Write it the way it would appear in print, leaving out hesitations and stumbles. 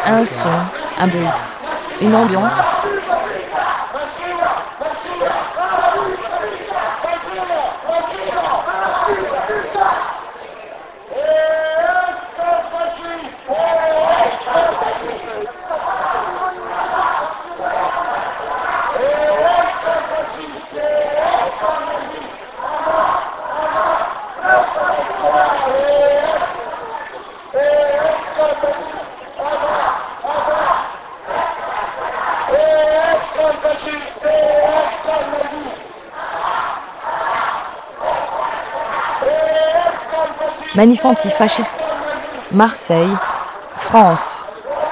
Un son, un bruit, une ambiance. Manif antifasciste. Marseille, France.